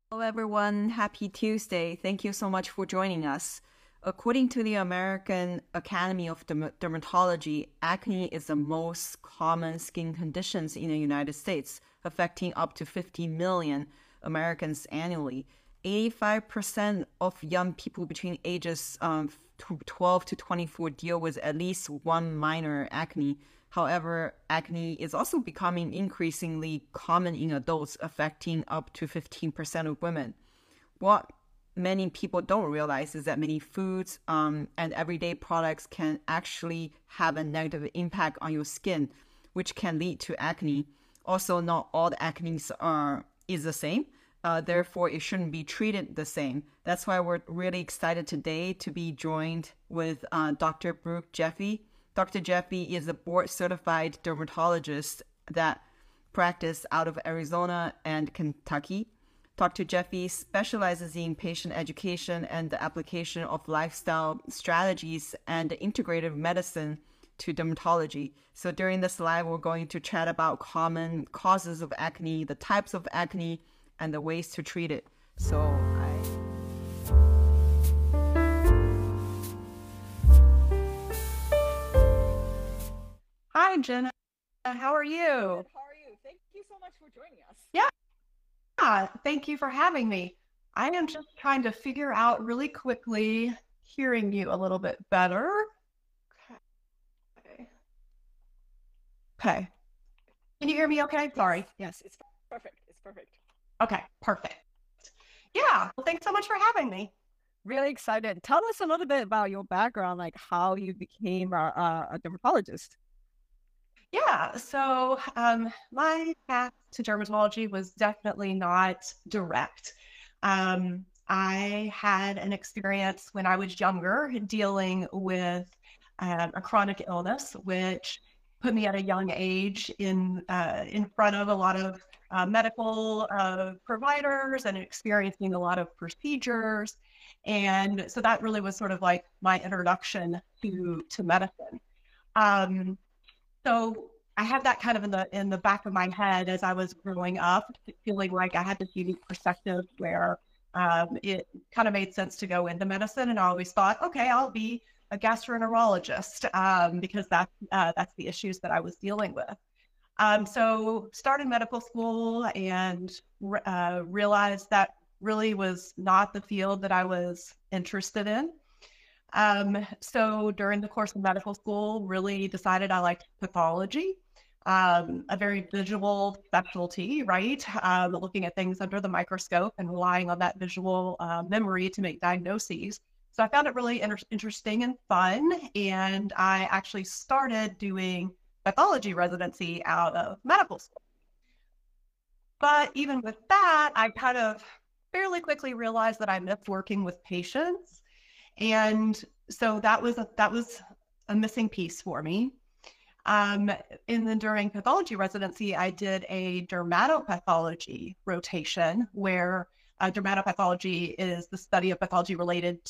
Hello, everyone. Happy Tuesday. Thank you so much for joining us. According to the American Academy of Dermatology, acne is the most common skin conditions in the United States, affecting up to 50 million Americans annually. 85% of young people between ages 12 to 24 deal with at least one minor acne. However, acne is also becoming increasingly common in adults, affecting up to 15% of women. What many people don't realize is that many foods and everyday products can actually have a negative impact on your skin, which can lead to acne. Also, not all the acne is the same. Therefore, it shouldn't be treated the same. That's why we're really excited today to be joined with Dr. Brooke Jeffy. Dr. Jeffy is a board-certified dermatologist that practice out of Arizona and Kentucky. Dr. Jeffy specializes in patient education and the application of lifestyle strategies and integrative medicine to dermatology. So during this live, we're going to chat about common causes of acne, the types of acne, and the ways to treat it. Hi, Jenna. How are Good. you? How are you? Thank you so much for joining us. Yeah, thank you for having me. I am just trying to figure out really quickly, hearing you a little bit better. Okay. Okay. Can you hear me okay? Yes, Sorry. yes, it's perfect. It's perfect. Okay, perfect. Yeah, well, thanks so much for having me. Really excited. Tell us a little bit about your background, like how you became a dermatologist. Yeah, so my path to dermatology was definitely not direct. I had an experience when I was younger dealing with a chronic illness, which put me at a young age in front of a lot of medical providers and experiencing a lot of procedures. And so that really was sort of like my introduction to medicine. Um, so I had that kind of in the back of my head as I was growing up, feeling like I had this unique perspective where it kind of made sense to go into medicine. And I always thought, okay, I'll be a gastroenterologist because that's the issues that I was dealing with. So started medical school and realized that really was not the field that I was interested in. So during the course of medical school, really decided I liked pathology, a very visual specialty, right? Looking at things under the microscope and relying on that visual memory to make diagnoses. So I found it really interesting and fun. And I actually started doing pathology residency out of medical school. But even with that, I kind of fairly quickly realized that I missed working with patients, and so that was a missing piece for me. Um, and then during pathology residency, I did a dermatopathology rotation where dermatopathology is the study of pathology related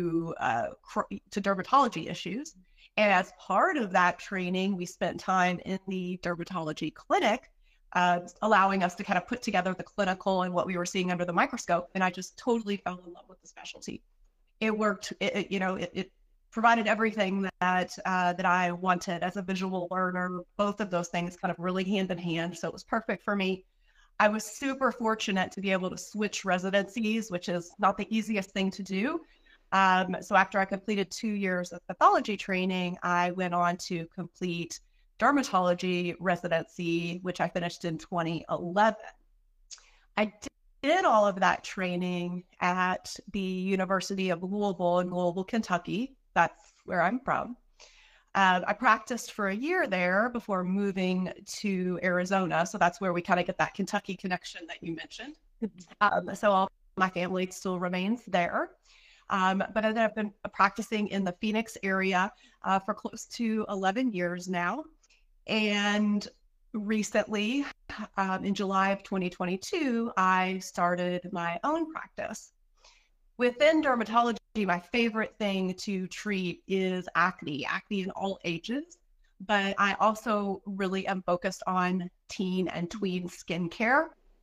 to dermatology issues. And as part of that training, we spent time in the dermatology clinic, allowing us to kind of put together the clinical and what we were seeing under the microscope. And I just totally fell in love with the specialty. It worked. It provided everything that I wanted as a visual learner. Both of those things kind of really hand in hand. So it was perfect for me. I was super fortunate to be able to switch residencies, which is not the easiest thing to do. So after I completed 2 years of pathology training, I went on to complete dermatology residency, which I finished in 2011. I did all of that training at the University of Louisville in Louisville, Kentucky. That's where I'm from. I practiced for a year there before moving to Arizona. So that's where we kind of get that Kentucky connection that you mentioned. So all my family still remains there. But then I've been practicing in the Phoenix area for close to 11 years now. And recently, in July of 2022, I started my own practice. Within dermatology, my favorite thing to treat is acne in all ages. But I also really am focused on teen and tween skincare.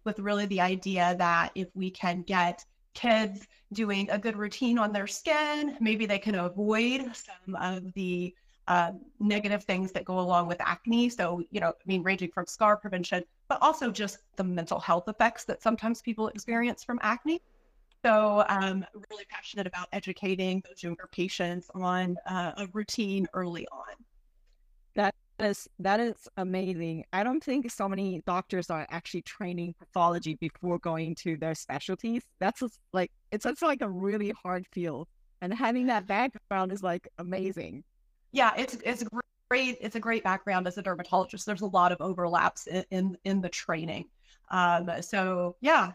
with really the idea that if we can get kids doing a good routine on their skin, maybe they can avoid some of the negative things that go along with acne. So, ranging from scar prevention, but also just the mental health effects that sometimes people experience from acne. So I'm really passionate about educating those younger patients on a routine early on. That is amazing. I don't think so many doctors are actually training pathology before going to their specialties. It's like a really hard field, and having that background is like amazing. Yeah, it's great. It's a great background as a dermatologist. There's a lot of overlaps in the training. So yeah,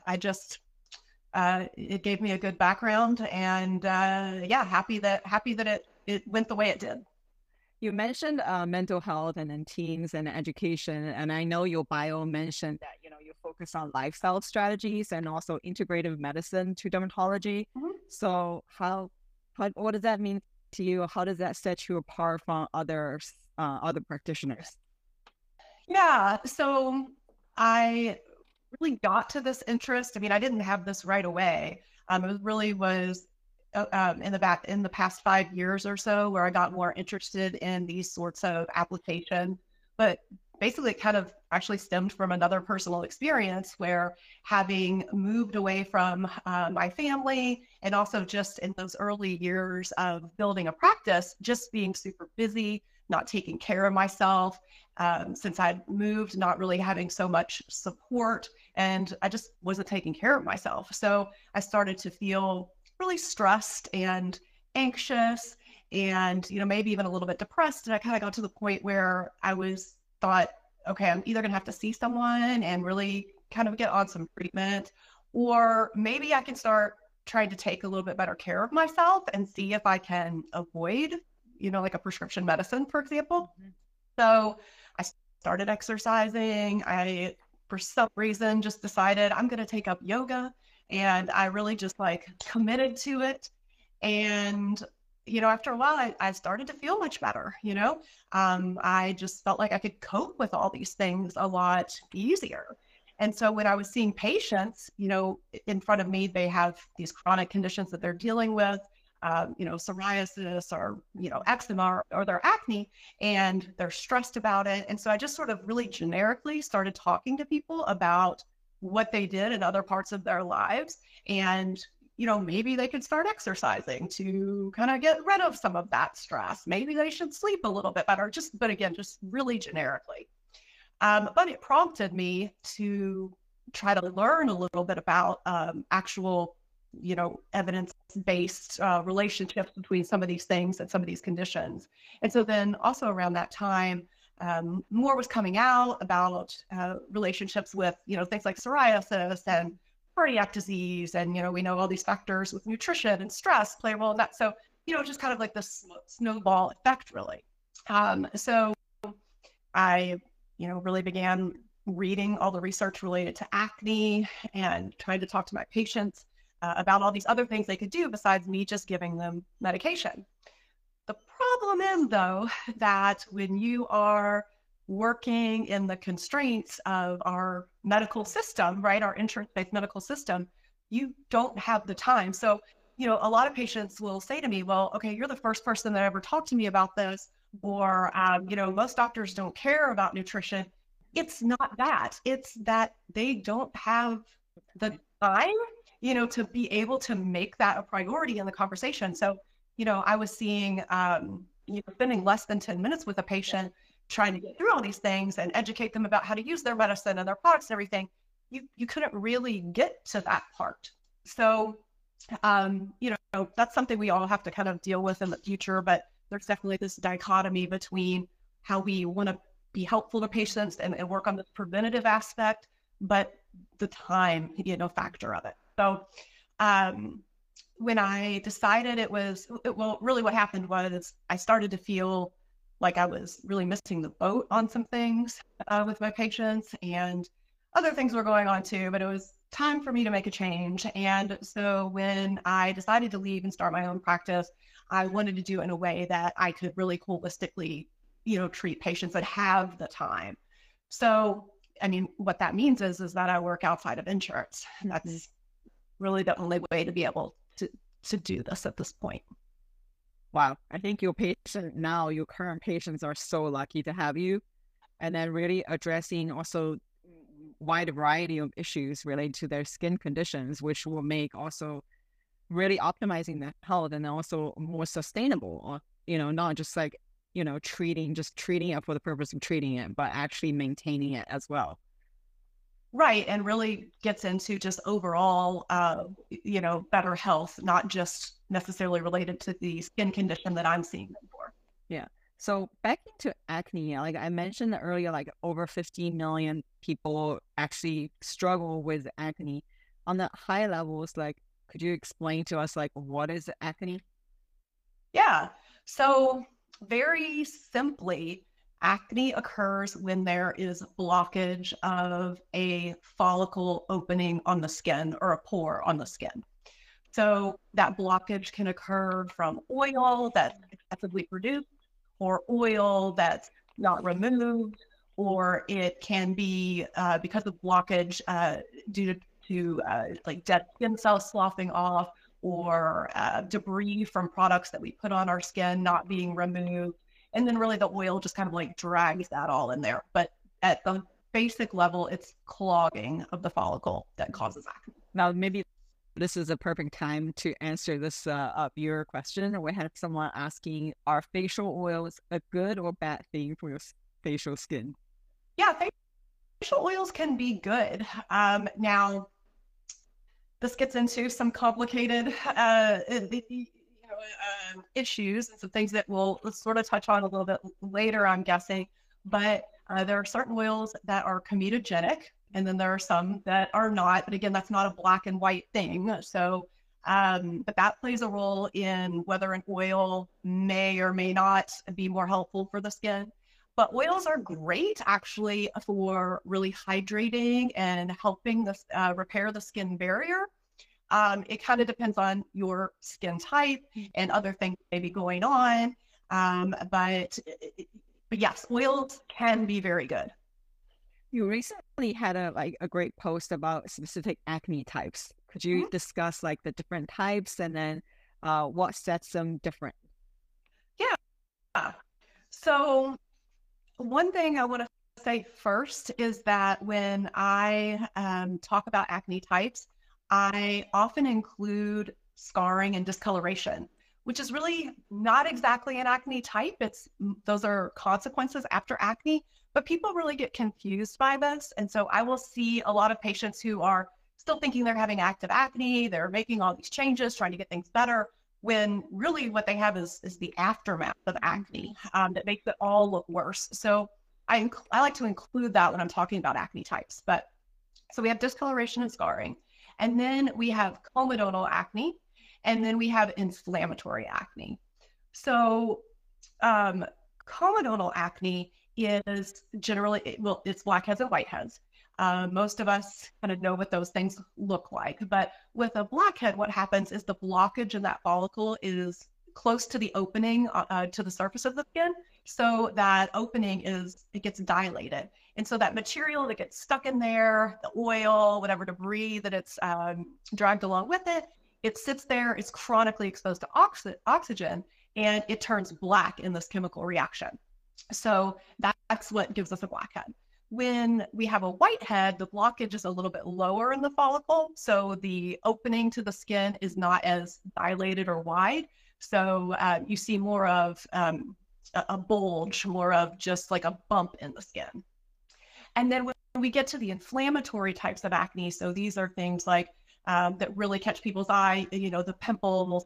it gave me a good background, and yeah, happy that it went the way it did. You mentioned mental health and then teens and education, and I know your bio mentioned that you focus on lifestyle strategies and also integrative medicine to dermatology. Mhm. So what does that mean to you? How does that set you apart from other practitioners? Yeah, so I really got to this interest. I mean, I didn't have this right away. It really was in the past 5 years or so where I got more interested in these sorts of application. But basically, it kind of actually stemmed from another personal experience where, having moved away from my family, and also just in those early years of building a practice, just being super busy, not taking care of myself, since I'd moved, not really having so much support, and I just wasn't taking care of myself. So I started to feel really stressed and anxious, and maybe even a little bit depressed. And I kind of got to the point where thought, okay, I'm either gonna have to see someone and really kind of get on some treatment, or maybe I can start trying to take a little bit better care of myself and see if I can avoid, like a prescription medicine, for example. Mhm. So I started exercising. I, for some reason, just decided I'm going to take up yoga, and I really just committed to it. And, after a while, I started to feel much better. I just felt like I could cope with all these things a lot easier. And so when I was seeing patients, in front of me, they have these chronic conditions that they're dealing with, psoriasis, or, eczema, or their acne, and they're stressed about it. And so I just sort of really generically started talking to people about what they did in other parts of their lives. And, maybe they could start exercising to kind of get rid of some of that stress. Maybe they should sleep a little bit better, but again, just really generically. But it prompted me to try to learn a little bit about actual, evidence-based relationships between some of these things and some of these conditions. And so then also around that time, more was coming out about relationships with, things like psoriasis and cardiac disease. And, we know all these factors with nutrition and stress play a role in that. So, just kind of like this snowball effect, really. So I, really began reading all the research related to acne and trying to talk to my patients about all these other things they could do besides me just giving them medication. The problem is, though, that when you are working in the constraints of our medical system, right, our insurance-based medical system, you don't have the time. So, a lot of patients will say to me, well, okay, you're the first person that ever talked to me about this, or, most doctors don't care about nutrition. It's not that. It's that they don't have the time, to be able to make that a priority in the conversation. So, I was seeing, spending less than 10 minutes with a patient, trying to get through all these things and educate them about how to use their medicine and their products and everything. You couldn't really get to that part. So, that's something we all have to kind of deal with in the future, but there's definitely this dichotomy between how we want to be helpful to patients and work on the preventative aspect, but the time, factor of it. So, when I decided really what happened was I started to feel like I was really missing the boat on some things with my patients, and other things were going on too, but it was time for me to make a change. And so when I decided to leave and start my own practice, I wanted to do it in a way that I could really holistically, treat patients that have the time. So I mean, what that means is that I work outside of insurance. Mhm. That's really the only way to be able to do this at this point. Wow. I think your patient now, your current patients are so lucky to have you. And then really addressing also wide variety of issues related to their skin conditions, which will make also really optimizing their health and also more sustainable, or, not just like, just treating it for the purpose of treating it, but actually maintaining it as well. Right. And really gets into just overall, better health, not just necessarily related to the skin condition that I'm seeing them for. Yeah. So back into acne, like I mentioned earlier, like over 15 million people actually struggle with acne. On the high levels, like, could you explain to us, like, what is acne? Yeah. So very simply, acne occurs when there is blockage of a follicle opening on the skin or a pore on the skin. So that blockage can occur from oil that's excessively produced, or oil that's not removed, or it can be because of blockage due to like dead skin cells sloughing off, or debris from products that we put on our skin not being removed. And then really the oil just kind of like drags that all in there. But at the basic level, it's clogging of the follicle that causes acne. Now, maybe this is a perfect time to answer this viewer question. We had someone asking, are facial oils a good or bad thing for your facial skin? Yeah, facial oils can be good. Now, this gets into some complicated issues and some things that we'll sort of touch on a little bit later, I'm guessing. But there are certain oils that are comedogenic, and then there are some that are not. But again, that's not a black and white thing. So, but that plays a role in whether an oil may or may not be more helpful for the skin. But oils are great actually for really hydrating and helping the repair the skin barrier. It kind of depends on your skin type and other things maybe going on. But yes, oils can be very good. You recently had a great post about specific acne types. Could you discuss like the different types and then what sets them different? Yeah. So one thing I want to say first is that when I talk about acne types, I often include scarring and discoloration, which is really not exactly an acne type. Those are consequences after acne, but people really get confused by this. And so I will see a lot of patients who are still thinking they're having active acne. They're making all these changes, trying to get things better, when really what they have is the aftermath of acne that makes it all look worse. So I like to include that when I'm talking about acne types. But so we have discoloration and scarring, and then we have comedonal acne, and then we have inflammatory acne. So comedonal acne is generally, it's blackheads and whiteheads. Most of us kind of know what those things look like, but with a blackhead, what happens is the blockage in that follicle is close to the opening to the surface of the skin. So that opening it gets dilated. And so that material that gets stuck in there, the oil, whatever debris that it's dragged along with it, it sits there, it's chronically exposed to oxygen, and it turns black in this chemical reaction. So that's what gives us a blackhead. When we have a whitehead, the blockage is a little bit lower in the follicle. So the opening to the skin is not as dilated or wide. So you see more of a bulge, more of just like a bump in the skin. And then when we get to the inflammatory types of acne, so these are things like that really catch people's eye, the pimples,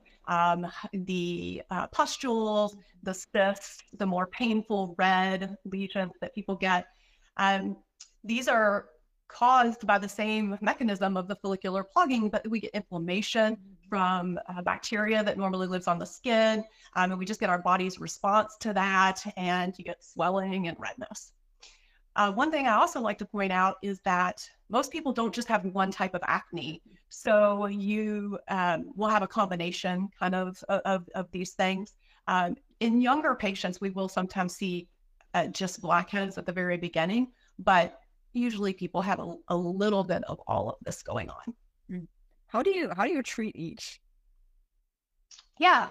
the pustules, the cysts, the more painful red lesions that people get. These are caused by the same mechanism of the follicular plugging, but we get inflammation from bacteria that normally lives on the skin. And we just get our body's response to that, and you get swelling and redness. One thing I also like to point out is that most people don't just have one type of acne. So you will have a combination kind of these things. In younger patients, we will sometimes see just blackheads at the very beginning, but usually people have a little bit of all of this going on. Mm. How do you treat each? Yeah.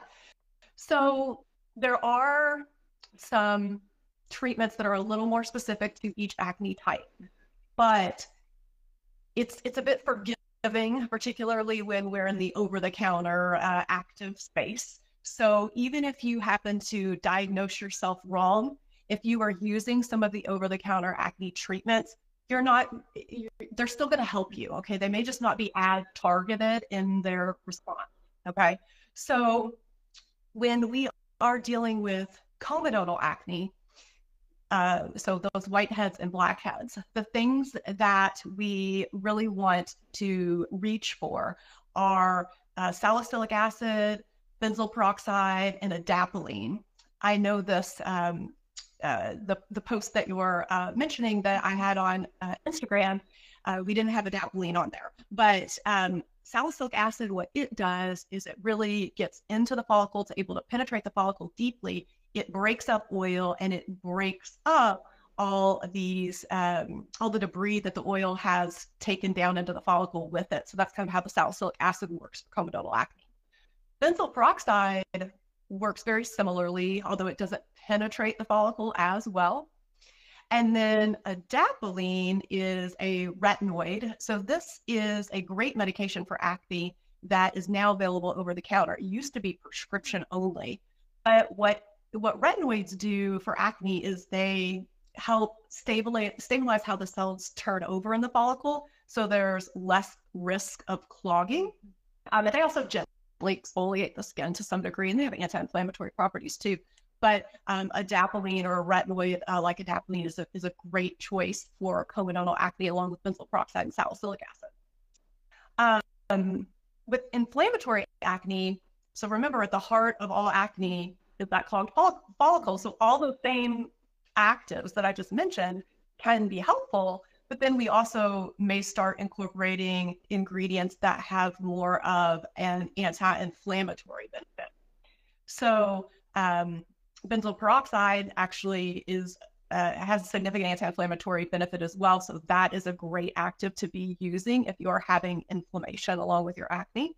So there are some treatments that are a little more specific to each acne type, but it's a bit forgiving, particularly when we're in the over-the-counter active space. So even if you happen to diagnose yourself wrong, if you are using some of the over-the-counter acne treatments, they're still going to help you. Okay, they may just not be as targeted in their response. Okay, so when we are dealing with comedonal acne, so those whiteheads and blackheads, the things that we really want to reach for are salicylic acid, benzoyl peroxide, and adapalene. I know this, the post that you're mentioning that I had on Instagram, we didn't have adapalene on there, but salicylic acid, what it does is it really gets into the follicle. It's able to penetrate the follicle deeply. It breaks up oil and it breaks up all these, all the debris that the oil has taken down into the follicle with it. So that's kind of how the salicylic acid works for comedonal acne. Benzoyl peroxide works very similarly, although it doesn't penetrate the follicle as well. And then adapalene is a retinoid. So this is a great medication for acne that is now available over the counter. It used to be prescription only, but what retinoids do for acne is they help stabilize how the cells turn over in the follicle, so there's less risk of clogging. And they also gently exfoliate the skin to some degree, and they have anti-inflammatory properties too. But adapalene or a retinoid like adapalene is a great choice for comedonal acne, along with benzoyl peroxide and salicylic acid. With inflammatory acne, so remember, at the heart of all acne is that clogged follicle. So all those same actives that I just mentioned can be helpful, but then we also may start incorporating ingredients that have more of an anti-inflammatory benefit. So benzoyl peroxide actually has a significant anti-inflammatory benefit as well. So that is a great active to be using if you're having inflammation along with your acne.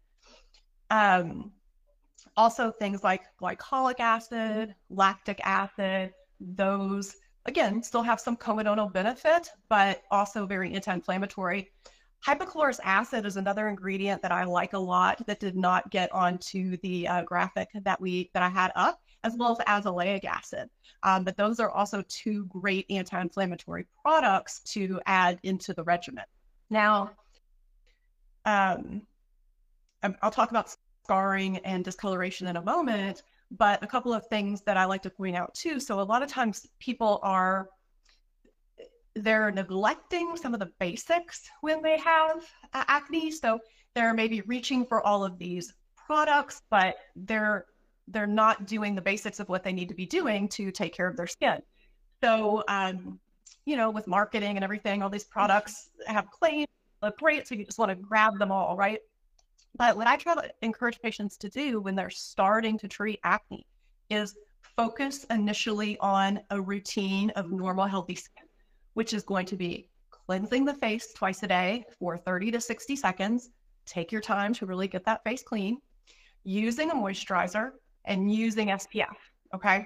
Also things like glycolic acid, lactic acid, those again still have some comedonal benefit, but also very anti-inflammatory. Hypochlorous acid is another ingredient that I like a lot that did not get onto the graphic that I had up, as well as azelaic acid. But those are also two great anti-inflammatory products to add into the regimen. Now, I'll talk about scarring and discoloration in a moment, but a couple of things that I like to point out too. So a lot of times people they're neglecting some of the basics when they have acne. So they're maybe reaching for all of these products, but they're not doing the basics of what they need to be doing to take care of their skin. So, with marketing and everything, all these products have claims, look great, so you just want to grab them all, right? But what I try to encourage patients to do when they're starting to treat acne is focus initially on a routine of normal, healthy skin, which is going to be cleansing the face twice a day for 30 to 60 seconds. Take your time to really get that face clean, using a moisturizer and using SPF, okay?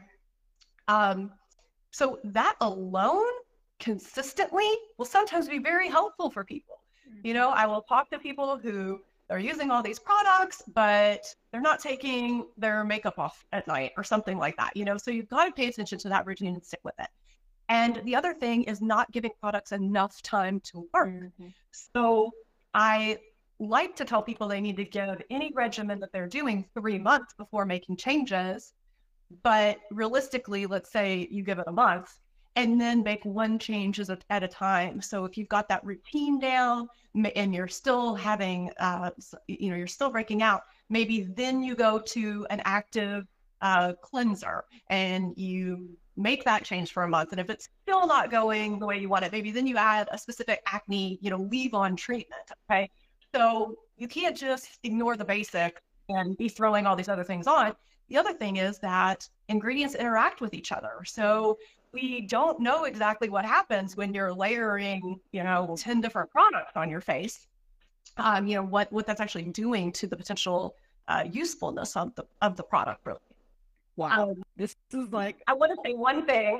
So that alone consistently will sometimes be very helpful for people. I will talk to people who they're using all these products, but they're not taking their makeup off at night or something like that, so you've got to pay attention to that routine and stick with it. And the other thing is not giving products enough time to work. Mm-hmm. So I like to tell people they need to give any regimen that they're doing 3 months before making changes. But realistically, let's say you give it a month and then make one change at a time. So if you've got that routine down and you're still having, you're still breaking out, maybe then you go to an active cleanser and you make that change for a month. And if it's still not going the way you want it, maybe then you add a specific acne, leave-on treatment, okay? So you can't just ignore the basic and be throwing all these other things on. The other thing is that ingredients interact with each other. So we don't know exactly what happens when you're layering, 10 different products on your face. What that's actually doing to the potential usefulness of the product, really. Wow. This is like, I want to say one thing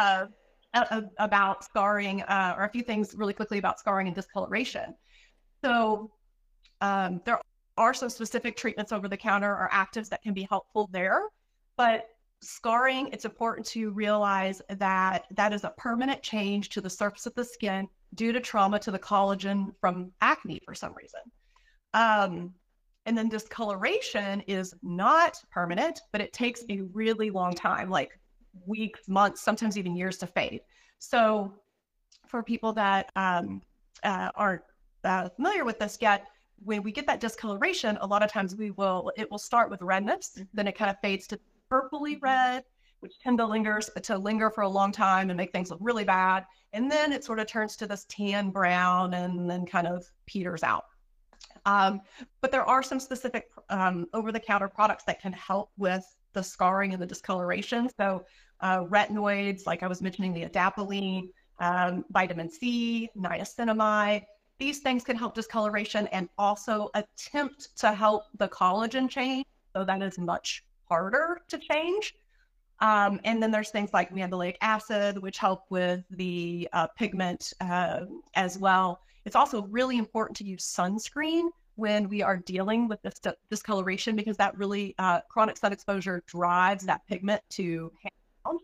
about scarring, or a few things really quickly about scarring and discoloration. So there are some specific treatments over the counter or actives that can be helpful there, but scarring, it's important to realize that that is a permanent change to the surface of the skin due to trauma to the collagen from acne for some reason. And then discoloration is not permanent, but it takes a really long time, like weeks, months, sometimes even years to fade. So for people that aren't familiar with this yet, when we get that discoloration, a lot of times it will start with redness, then it kind of fades to purpley red, which tend to linger for a long time and make things look really bad. And then it sort of turns to this tan brown and then kind of peters out. But there are some specific over-the-counter products that can help with the scarring and the discoloration. So retinoids, like I was mentioning, the adapalene, vitamin C, niacinamide, these things can help discoloration and also attempt to help the collagen change. So that is much harder to change. And then there's things like mandelic acid, which help with the pigment as well. It's also really important to use sunscreen when we are dealing with this discoloration, because that really chronic sun exposure drives that pigment to hang down.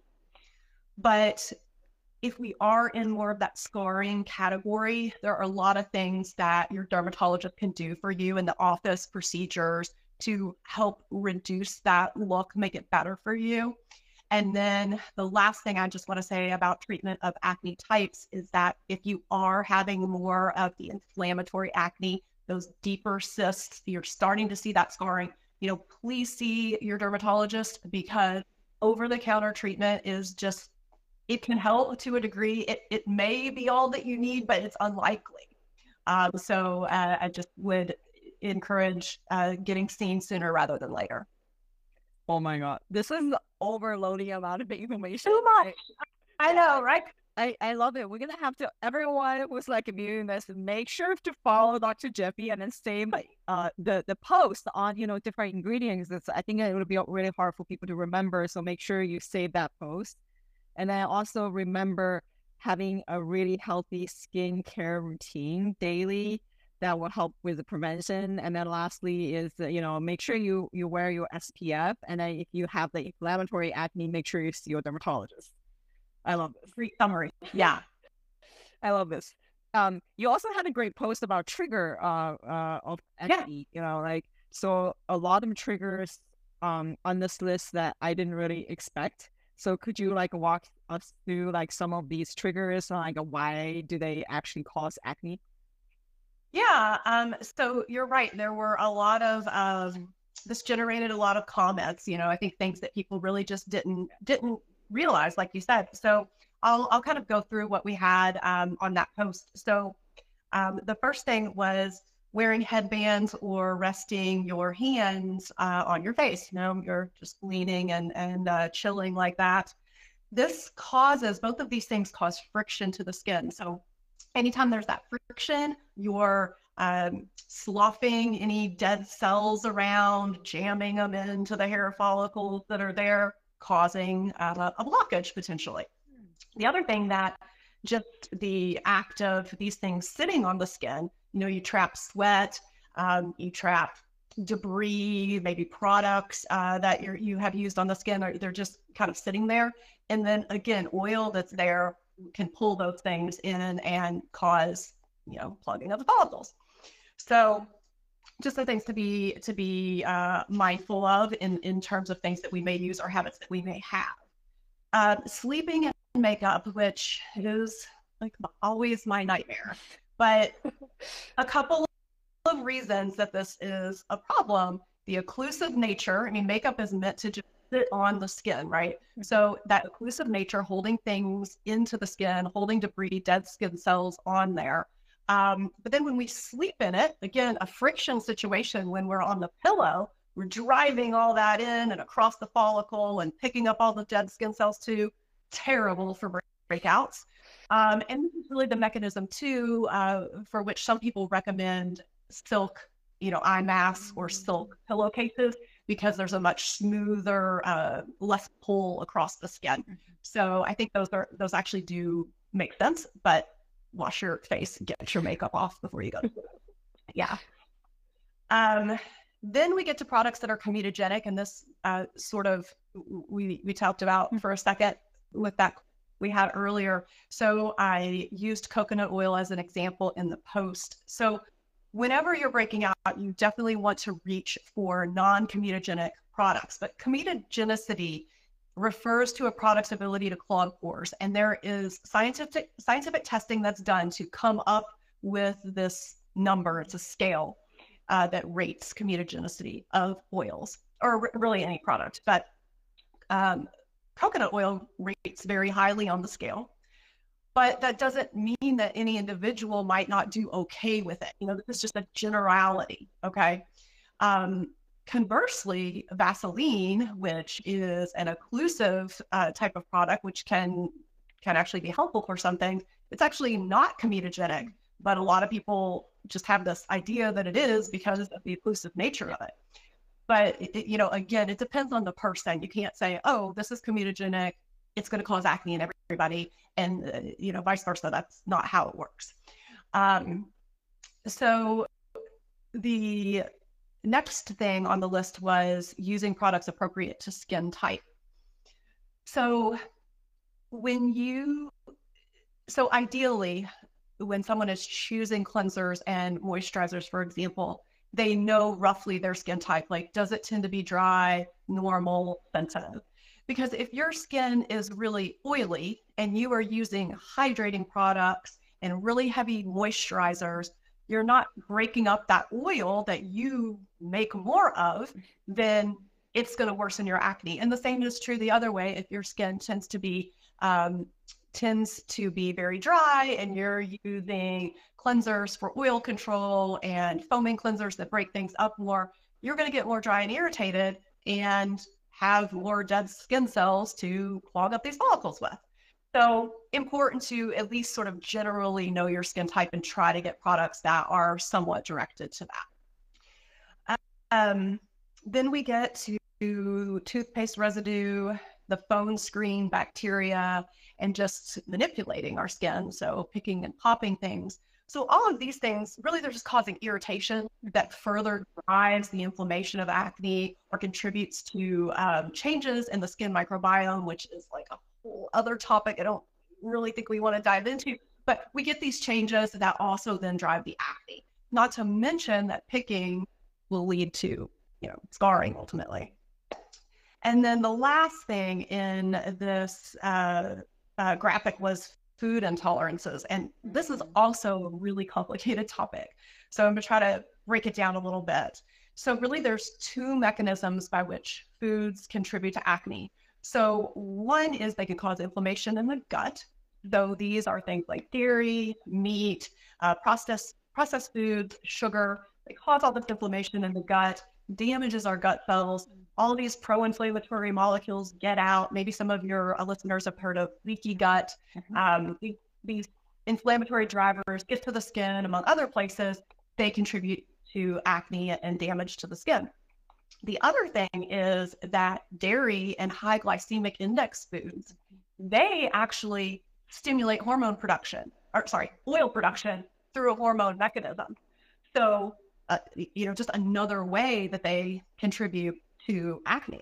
But if we are in more of that scarring category, there are a lot of things that your dermatologist can do for you in the office, procedures to help reduce that look, make it better for you. And then the last thing I just want to say about treatment of acne types is that if you are having more of the inflammatory acne, those deeper cysts, you're starting to see that scarring, please see your dermatologist, because over-the-counter treatment is just, it can help to a degree. It may be all that you need, but it's unlikely. So I just would encourage getting seen sooner rather than later. Oh my God, this is overloading amount of information. Too much. I know, right? I love it. We're gonna have to, everyone who's like viewing this, make sure to follow Dr. Jeffy and then save the post on different ingredients. I think it would be really hard for people to remember, so make sure you save that post. And then also remember having a really healthy skincare routine daily that will help with the prevention. And then lastly is, make sure you wear your SPF. And then if you have the inflammatory acne, make sure you see your dermatologist. I love this. Great summary. Yeah. I love this. You also had a great post about trigger of acne, so a lot of triggers on this list that I didn't really expect. So could you walk us through some of these triggers, why do they actually cause acne? Yeah. So you're right. There were a lot of this generated a lot of comments. I think things that people really just didn't realize, like you said. So I'll kind of go through what we had on that post. So the first thing was wearing headbands or resting your hands on your face. You're just leaning and chilling like that. Both of these things cause friction to the skin. So anytime there's that friction, you're sloughing any dead cells around, jamming them into the hair follicles that are there, causing a blockage potentially. The other thing that just the act of these things sitting on the skin, you trap sweat, you trap debris, maybe products that you have used on the skin, or they're just kind of sitting there. And then again, oil that's there can pull those things in and cause, plugging of the follicles. So just the things to be mindful of in terms of things that we may use or habits that we may have. Sleeping and makeup, which is always my nightmare, but a couple of reasons that this is a problem. The occlusive nature, makeup is meant to just sit on the skin, right? So that occlusive nature, holding things into the skin, holding debris, dead skin cells on there. But then when we sleep in it, again, a friction situation when we're on the pillow, we're driving all that in and across the follicle and picking up all the dead skin cells too. terrible for breakouts. And this is really the mechanism too, for which some people recommend silk, eye masks or silk pillowcases, because there's a much smoother, less pull across the skin. So I think those actually do make sense, but wash your face, get your makeup off before you go. Yeah. Then we get to products that are comedogenic, and this sort of we talked about for a second with that we had earlier. So I used coconut oil as an example in the post. So whenever you're breaking out, you definitely want to reach for non-comedogenic products. But comedogenicity refers to a product's ability to clog pores. And there is scientific testing that's done to come up with this number. It's a scale that rates comedogenicity of oils, or really any product. But coconut oil rates very highly on the scale. But that doesn't mean that any individual might not do okay with it. This is just a generality, okay? Conversely, Vaseline, which is an occlusive type of product, which can actually be helpful for some things, it's actually not comedogenic, but a lot of people just have this idea that it is because of the occlusive nature of it. But, again, it depends on the person. You can't say, oh, this is comedogenic, it's going to cause acne in everybody, and, vice versa. That's not how it works. So the next thing on the list was using products appropriate to skin type. So ideally, when someone is choosing cleansers and moisturizers, for example, they know roughly their skin type. Like, does it tend to be dry, normal, sensitive? Because if your skin is really oily and you are using hydrating products and really heavy moisturizers, you're not breaking up that oil that you make more of, then it's going to worsen your acne. And the same is true the other way. If your skin tends to be very dry and you're using cleansers for oil control and foaming cleansers that break things up more, you're going to get more dry and irritated and have more dead skin cells to clog up these follicles with. So important to at least sort of generally know your skin type and try to get products that are somewhat directed to that. Then we get to toothpaste residue, the phone screen bacteria, and just manipulating our skin. So picking and popping things. So all of these things, really, they're just causing irritation that further drives the inflammation of acne or contributes to changes in the skin microbiome, which is like a whole other topic I don't really think we want to dive into. But we get these changes that also then drive the acne. Not to mention that picking will lead to, scarring ultimately. And then the last thing in this graphic was food intolerances. And this is also a really complicated topic. So I'm going to try to break it down a little bit. So really there's two mechanisms by which foods contribute to acne. So one is they can cause inflammation in the gut. So these are things like dairy, meat, processed foods, sugar. They cause all this inflammation in the gut, damages our gut cells. All these pro-inflammatory molecules get out. Maybe some of your listeners have heard of leaky gut. These inflammatory drivers get to the skin, among other places. They contribute to acne and damage to the skin. The other thing is that dairy and high glycemic index foods, they actually stimulate oil production through a hormone mechanism. So, just another way that they contribute to acne.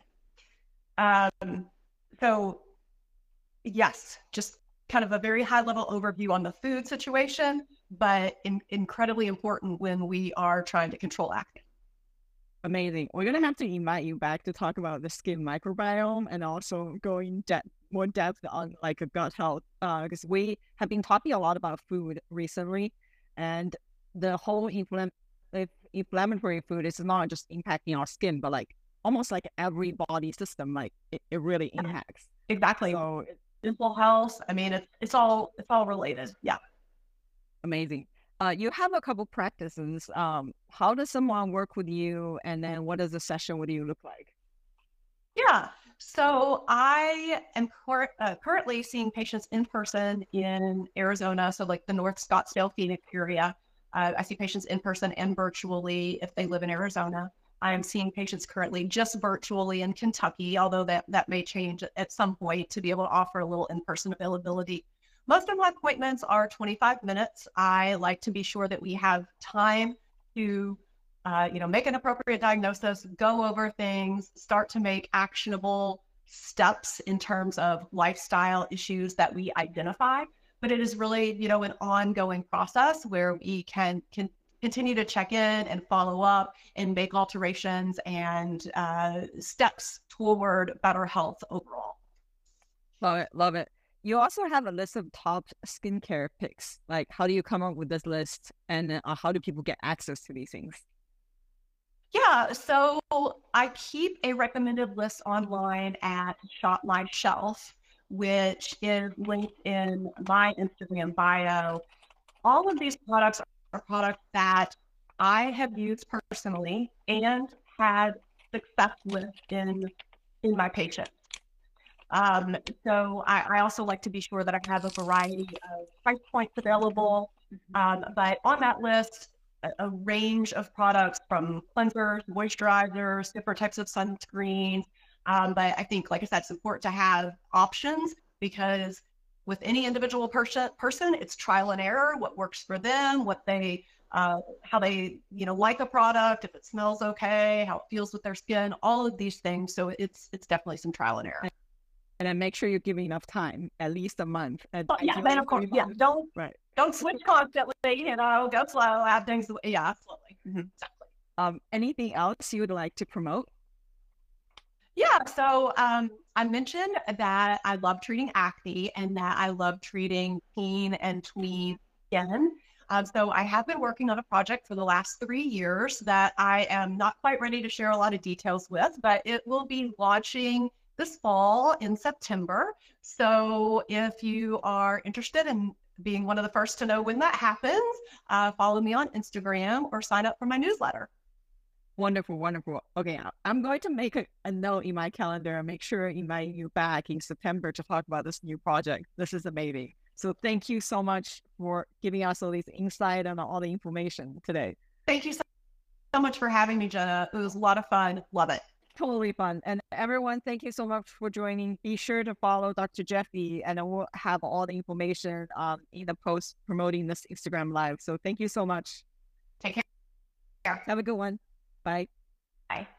So yes, just kind of a very high level overview on the food situation, but incredibly important when we are trying to control acne. Amazing. We're going to have to invite you back to talk about the skin microbiome and also going more depth on like a gut health, because we have been talking a lot about food recently, and the whole inflammatory food is not just impacting our skin, but like almost like every body system, like it really impacts. Exactly. So mental health, I mean, it's all related. Yeah. Amazing. You have a couple practices. How does someone work with you, and then what does a session with you look like? Yeah. So I am currently seeing patients in person in Arizona, so like the North Scottsdale, Phoenix area. I see patients in person and virtually if they live in Arizona. I am seeing patients currently just virtually in Kentucky, although that may change at some point to be able to offer a little in-person availability. Most of my appointments are 25 minutes. I like to be sure that we have time to make an appropriate diagnosis, go over things, start to make actionable steps in terms of lifestyle issues that we identify. But it is really, an ongoing process where we can continue to check in and follow up and make alterations and steps toward better health overall. Love it. Love it. You also have a list of top skincare picks. Like, how do you come up with this list, and how do people get access to these things? Yeah, so I keep a recommended list online at Shop My Shelf, which is linked in my Instagram bio. All of these products are products that I have used personally and had success with in my patients. So I also like to be sure that I have a variety of price points available. But on that list, a range of products from cleansers, moisturizers, different types of sunscreens. But I think, like I said, it's important to have options because with any individual person, it's trial and error, what works for them, what they, how they, like a product, if it smells okay, how it feels with their skin, all of these things. So it's definitely some trial and error. And then make sure you give enough time, at least a month. And of course, don't switch constantly, go slow, add things, slowly. Exactly. Anything else you would like to promote? Yeah, so I mentioned that I love treating acne and that I love treating teen and tween skin. So I have been working on a project for the last 3 years that I am not quite ready to share a lot of details with, but it will be launching this fall in September. So if you are interested in being one of the first to know when that happens, follow me on Instagram or sign up for my newsletter. Wonderful, wonderful. Okay, I'm going to make a note in my calendar and make sure I invite you back in September to talk about this new project. This is amazing. So thank you so much for giving us all these insight and all the information today. Thank you so much for having me, Jenna. It was a lot of fun. Love it. Totally fun. And everyone, thank you so much for joining. Be sure to follow Dr. Jeffy, and we'll have all the information in the post promoting this Instagram live. So thank you so much. Take care. Have a good one. Bye. Bye.